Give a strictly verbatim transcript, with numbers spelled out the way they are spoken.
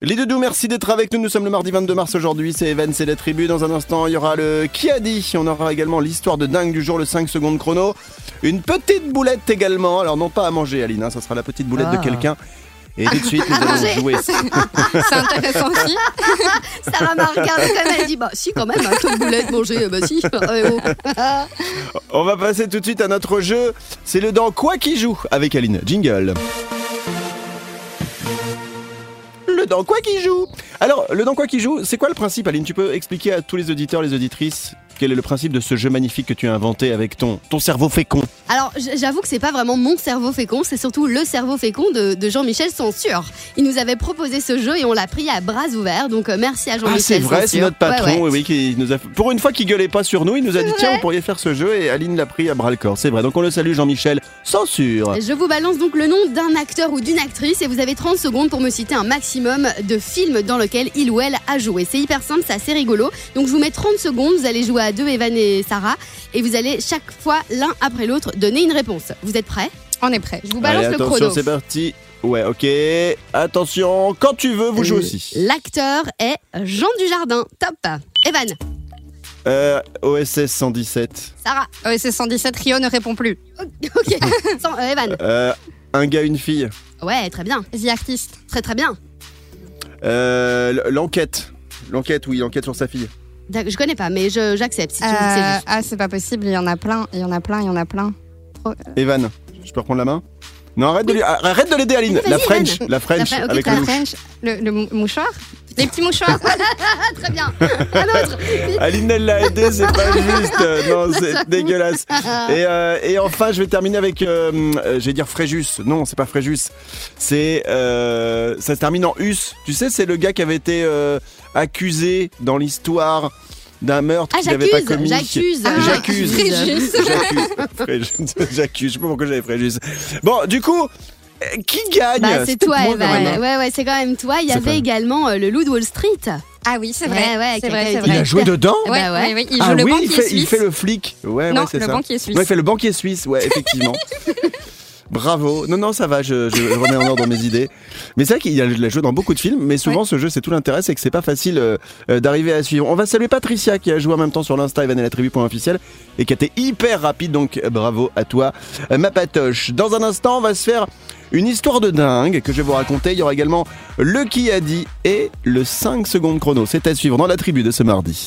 Les doudous, merci d'être avec nous. Nous sommes le mardi vingt-deux mars aujourd'hui. C'est Evan, c'est la tribu. Dans un instant, il y aura le Qui a dit. On aura également l'histoire de dingue du jour, le cinq secondes chrono. Une petite boulette également. Alors, non pas à manger, Aline. Hein, ça sera la petite boulette ah. de quelqu'un. Et tout de suite, nous allons jouer. C'est intéressant aussi. Sarah m'a regardé comme elle dit bah si quand même, un peu de boulette manger, bah si. On va passer tout de suite à notre jeu. C'est le Dans quoi qui joue avec Aline. Jingle. Le Dans quoi qui joue. Alors, le Dans quoi qui joue, c'est quoi le principe, Aline? Tu peux expliquer à tous les auditeurs, les auditrices, quel est le principe de ce jeu magnifique que tu as inventé avec ton, ton cerveau fécond? Alors j'avoue que c'est pas vraiment mon cerveau fécond, c'est surtout le cerveau fécond de, de Jean-Michel Censure. Il nous avait proposé ce jeu et on l'a pris à bras ouverts, donc euh, merci à Jean-Michel Ah c'est vrai, Censure. c'est notre patron, ouais, ouais. oui, oui, qui nous a... Pour une fois qu'il gueulait pas sur nous, il nous a dit tiens, vous pourriez faire ce jeu et Aline l'a pris à bras le corps. C'est vrai, donc on le salue Jean-Michel Censure. Je vous balance donc le nom d'un acteur ou d'une actrice et vous avez trente secondes pour me citer un maximum de films dans lequel il ou elle a joué. C'est hyper simple, c'est assez rigolo. Donc je vous mets trente secondes, vous allez jouer à deux, Evan et Sarah, et vous allez chaque fois l'un après l'autre donner une réponse. Vous êtes prêts? On est prêts. Je vous balance Allez, le attention, chrono. c'est parti. Ouais, ok. Attention, quand tu veux, vous jouez aussi. L'acteur est Jean Dujardin. Top. Evan. Euh, O S S cent dix-sept. Sarah. O S S cent dix-sept, Rio ne répond plus. Ok. Sans, euh, Evan. Euh, un gars, une fille. Ouais, très bien. The Artist. Très très bien. Euh, l'enquête. L'enquête, oui, l'enquête sur sa fille. Je connais pas, mais je, j'accepte si tu me dis que c'est Euh, juste. ah, c'est pas possible, il y en a plein, il y en a plein, il y en a plein. Trop- Evan, je peux reprendre la main? Non, arrête de, lui... arrête de l'aider, Aline. Vas-y, La vas-y, French, Evan. la French, La Fre- ok, avec t'as le La louche. French, le, le mou- mouchoir. Les petits mouchoirs. Ah, très bien. Un autre. Aline, elle l'a aidé, c'est pas juste. Non, c'est dégueulasse. Et, euh, et enfin, je vais terminer avec, euh, euh, je vais dire Fréjus. Non, c'est pas Fréjus. C'est, euh, ça se termine en us. Tu sais, c'est le gars qui avait été euh, accusé dans l'histoire d'un meurtre Ah, qu'il n'avait pas j'accuse, commis. j'accuse. Ah, J'accuse. Fréjus. J'accuse. Fréjus. J'accuse. Je sais pas pourquoi j'avais Fréjus. Bon, du coup, euh, qui gagne? Bah, c'est C'était toi, moi, quand même, Evan. hein. Ouais, ouais, c'est quand même toi. Il y C'est avait pas- également euh, le loup de Wall Street. Ah oui, c'est vrai. Ouais, ouais, c'est quelqu'un vrai, a c'est dit- Il vrai. a joué dedans? Bah Ouais, ouais. ouais, ouais, il joue Ah le oui, banquier il fait, suisse. il fait le flic. Ouais, Non, ouais, c'est le ça. banquier suisse. Ouais, il fait le banquier suisse, ouais, effectivement. Bravo. Non, non, ça va, je, je, je remets en ordre mes idées. Mais c'est vrai qu'il a il a joué dans beaucoup de films, mais souvent Ouais. ce jeu, c'est tout l'intérêt, c'est que c'est pas facile euh, euh, d'arriver à suivre. On va saluer Patricia qui a joué en même temps sur l'Insta Evan et la tribu.officiel et qui a été hyper rapide, donc euh, bravo à toi, euh, ma patoche. Dans un instant, on va se faire une histoire de dingue que je vais vous raconter. Il y aura également le Qui a dit et le cinq secondes chrono. C'est à suivre dans la tribu de ce mardi.